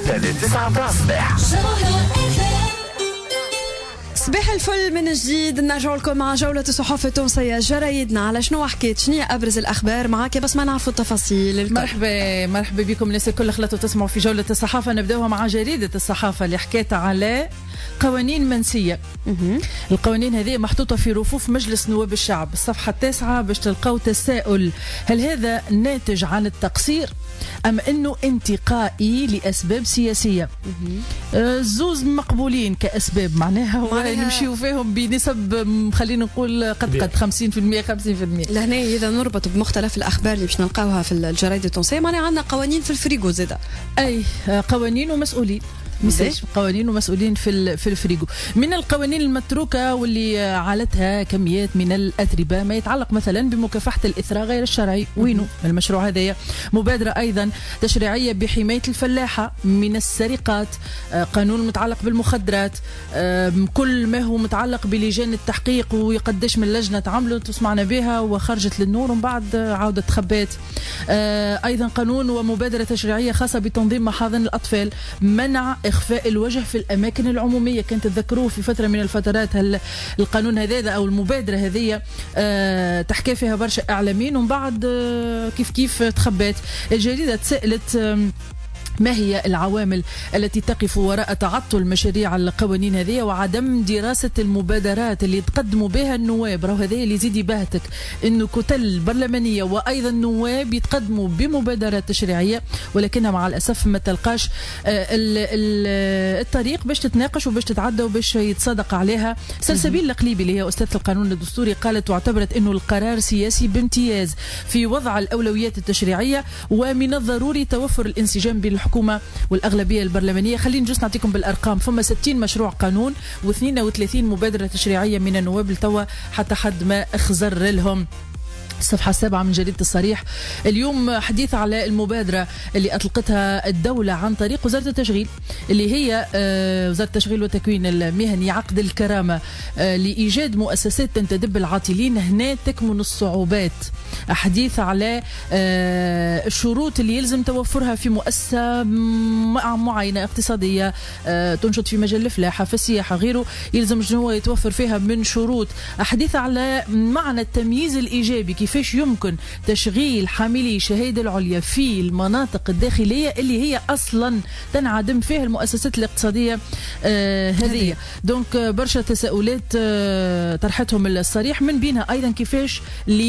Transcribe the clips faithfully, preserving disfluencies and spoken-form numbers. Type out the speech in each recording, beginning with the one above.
ستة لتسعة متاع الصباح. صباح الفل من جديد. نرجع لكم مع جولة الصحافة التونسية جرايدنا. على شنو حكيت؟ شنو أبرز الأخبار معاك بس ما نعرفوا التفاصيل الكل. مرحبا مرحبا بكم الناس الكل خلطوا تسمعوا في جولة الصحافة. نبداوها مع جريدة الصحافة اللي حكيت على قوانين منسية. القوانين هذه محطوطة في رفوف مجلس نواب الشعب. الصفحة التاسعة باش تلقاو تساؤل: هل هذا ناتج عن التقصير أم أنه انتقائي لأسباب سياسية؟ الزوز مقبولين كأسباب، معناها نمشيو فيهم بنسب خلينا نقول قد قد خمسين بالمئة خمسين بالمئة. لهنا إذا نربط بمختلف الأخبار اللي باش نلقاوها في الجرايد التونسية، معناها عندنا قوانين في الفريقو زاده. أي قوانين ومسؤولين، مش قوانين ومسؤولين في في الفريقو. من القوانين المتروكة واللي عالتها كميات من الأتربة ما يتعلق مثلا بمكافحة الإثراء غير الشرعي. وينو المشروع هذايا؟ مبادرة أيضا تشريعية بحماية الفلاحة من السرقات، قانون متعلق بالمخدرات، كل ما هو متعلق بلجان التحقيق ويقدش من لجنة تعملت وسمعنا بها وخرجت للنور ومن بعد عودة تخبات. أيضا قانون ومبادرة تشريعية خاصة بتنظيم محاضن الأطفال، منع إخفاء الوجه في الأماكن العمومية. كانت تذكروه في فترة من الفترات القانون هذا أو المبادرة هذه أه تحكي فيها برشا إعلاميين ومن بعد أه كيف كيف تخبات. الجريدة تسألت أه ما هي العوامل التي تقف وراء تعطل مشاريع القوانين هذه وعدم دراسة المبادرات اللي تقدموا بها النواب؟ راهو هذا اللي يزيد يبهتك، انه كتل برلمانية وايضا النواب يتقدموا بمبادرات تشريعية ولكنها مع الاسف ما تلقاش الطريق باش تتناقش وباش تتعدى وباش يتصادق عليها. سلسبيل القليبي اللي هي استاذة القانون الدستوري قالت واعتبرت انه القرار سياسي بامتياز في وضع الاولويات التشريعية ومن الضروري توفر الانسجام بين الحكومة والأغلبية البرلمانية. خلينا نجلس نعطيكم بالأرقام. فما ستين مشروع قانون واثنين وثلاثين مبادرة تشريعية من النواب لتوا حتى حد ما اخزر لهم. الصفحة السابعة من جريدة الصريح اليوم حديث على المبادرة اللي أطلقتها الدولة عن طريق وزارة التشغيل اللي هي وزارة التشغيل والتكوين المهني، عقد الكرامة لإيجاد مؤسسات تنتدب العاطلين. هنا تكمن الصعوبات. حديث على الشروط اللي يلزم توفرها في مؤسسة معينة اقتصادية تنشط في مجال الفلاحة في السياحة غيره، يلزم هو يتوفر فيها من شروط. حديث على معنى التمييز الإيجابي، كيفاش يمكن تشغيل حاملي الشهادة العليا في المناطق الداخلية اللي هي أصلا تنعدم فيها المؤسسات الاقتصادية آه هذه. دونك برشا تساؤلات آه طرحتهم الصريح، من بينها أيضا كيفاش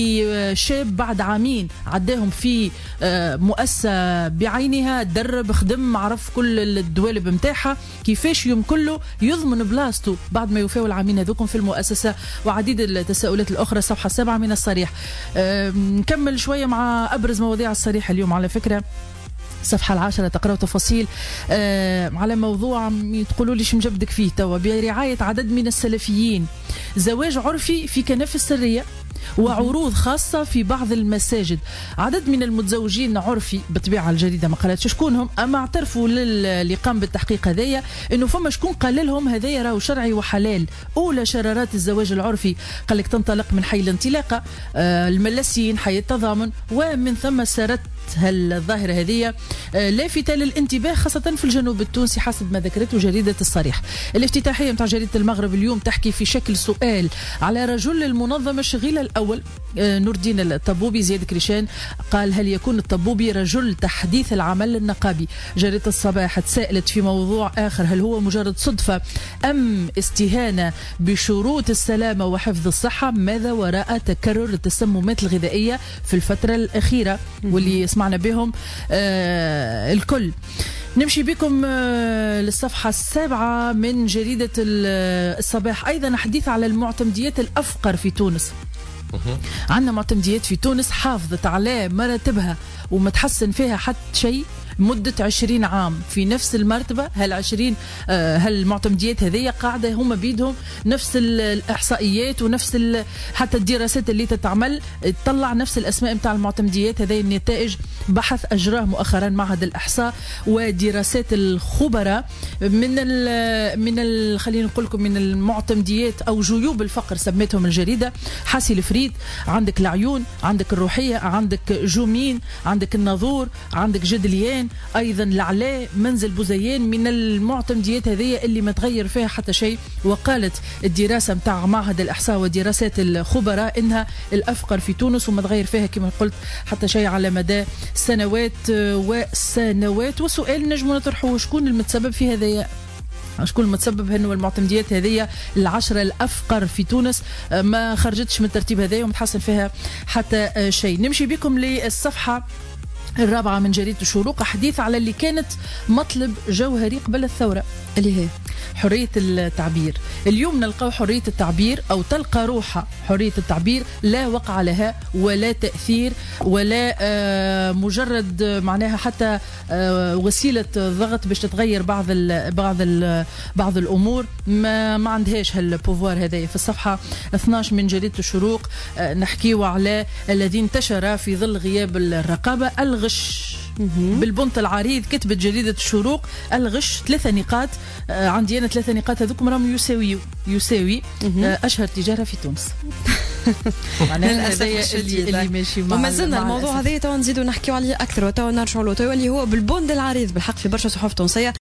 لشاب بعد عامين عداهم في آه مؤسسة بعينها، درب خدم عرف كل الدوالب متاعها، كيفاش يمكن له يضمن بلاصته بعد ما يوفاو العامين هذوكم في المؤسسة. وعديد التساؤلات الأخرى. الصفحة السابعة من الصريح. أه نكمل شوية مع أبرز مواضيع الصريح اليوم على فكرة. الصفحة العاشرة تقرأوا تفاصيل أه على موضوع تقولوا لي شو مجبدك فيه توا، برعاية عدد من السلفيين، زواج عرفي في كنف السرية وعروض خاصة في بعض المساجد. عدد من المتزوجين عرفي بطبيعة الجريدة ما قالتش شكونهم، أما اعترفوا اللي قام بالتحقيق هذايا إنه فما شكون قال لهم هذايا راهو شرعي وحلال. أولى شرارات الزواج العرفي قال لك تنطلق من حي الانطلاقة، آه الملاسين، حي التضامن، ومن ثم سارت هالظاهرة هذه لافتة للانتباه خاصة في الجنوب التونسي حسب ما ذكرته جريدة الصريح. الافتتاحية متاع جريدة المغرب اليوم تحكي في شكل سؤال على رجل المنظمة الشغيلة الأول نور الدين الطبوبي. زياد كريشان قال هل يكون الطبوبي رجل تحديث العمل النقابي؟ جريدة الصباح تساءلت في موضوع آخر، هل هو مجرد صدفة أم استهانة بشروط السلامة وحفظ الصحة؟ ماذا وراء تكرر التسممات الغذائية في الفترة الأخيرة واللي سمعنا بهم آه الكل. نمشي بكم آه للصفحة السابعة من جريدة الصباح. أيضا حديث على المعتمديات الأفقر في تونس. عندنا معتمديات في تونس حافظت على مراتبها وما تحسن فيها حتى شيء مدة عشرين عام في نفس المرتبة. هالعشرين آه هالمعتمديات هذه قاعدة هم بيدهم نفس الإحصائيات ونفس حتى الدراسات اللي تتعمل تطلع نفس الأسماء متاع المعتمديات هذه. النتائج بحث أجراه مؤخرا معهد الإحصاء ودراسات الخبراء من ال من ال خلينا نقول لكم من المعتمديات أو جيوب الفقر سميتهم الجريدة. حاسي الفريد، عندك العيون، عندك الروحية، عندك جومين، عندك الناظور، عندك جدليان، أيضا العلاء، منزل بوزيان، من المعتمديات هذه اللي ما تغير فيها حتى شيء. وقالت الدراسة متاع معهد الإحصاء ودراسات الخبراء إنها الأفقر في تونس وما تغير فيها كما قلت حتى شيء على مدى سنوات وسنوات. وسؤال نجم نطرحه، شكون المتسبب في هذا؟ شكون المتسبب انه المعتمديات هذه العشرة الافقر في تونس ما خرجتش من الترتيب هذا ومتحسن فيها حتى شيء؟ نمشي بكم للصفحة الرابعة من جريدة الشروق، حديث على اللي كانت مطلب جوهري قبل الثورة اللي هي حرية التعبير. اليوم نلقاو حرية التعبير أو تلقى روحها حرية التعبير لا وقع لها ولا تأثير ولا آه مجرد معناها حتى آه وسيلة ضغط باش تتغير بعض ال بعض ال بعض الأمور. ما ما عندهاش هالبوفوار هذا. في الصفحة اثناش من جريدة الشروق آه نحكيو على الذي انتشر في ظل غياب الرقابة الغش بالبنط العريض. كتبت جريدة الشروق الغش ثلاثة نقاط. آه عندي أنا ثلاثة نقاط هذوك راهم يساوي يساوي آه أشهر تجارة في تونس. معناها هذا اللي, اللي ماشي مع وما زلنا الموضوع هذا تو نزيدوا نحكيو عليه أكثر وتو نرجعوا له تو اللي هو بالبند العريض بالحق في برشا صحف تونسية.